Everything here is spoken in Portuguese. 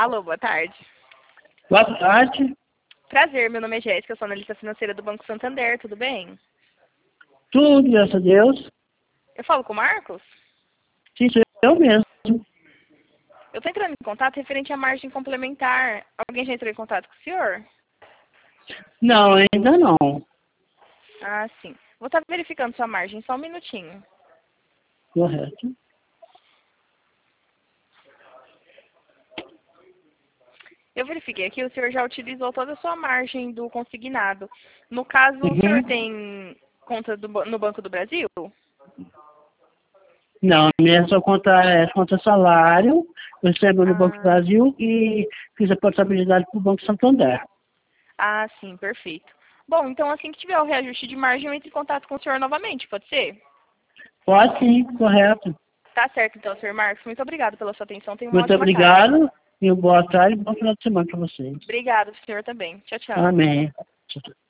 Alô, boa tarde. Boa tarde. Prazer, meu nome é Jéssica, eu sou analista financeira do Banco Santander, tudo bem? Tudo, graças a Deus. Eu falo com o Marcos? Sim, sou eu mesmo. Eu estou entrando em contato referente à margem complementar. Alguém já entrou em contato com o senhor? Não, ainda não. Ah, sim. Vou estar verificando sua margem, só um minutinho. Correto. Eu verifiquei aqui, o senhor já utilizou toda a sua margem do consignado. No caso, o senhor Uhum. tem conta no Banco do Brasil? Não, minha só conta é conta salário, eu recebo no Banco do Ah, Brasil e fiz a portabilidade para o Banco Santander. ah, sim, perfeito. Bom, então assim que tiver o reajuste de margem, eu entro em contato com o senhor novamente, pode ser? Pode sim, correto. Tá certo, então, senhor Marcos. Muito obrigado pela sua atenção. Tenha uma Muito ótima tarde. obrigado e boa tarde e bom final de semana para vocês. Obrigado, senhor também. Tchau, tchau. Amém. Tchau, tchau.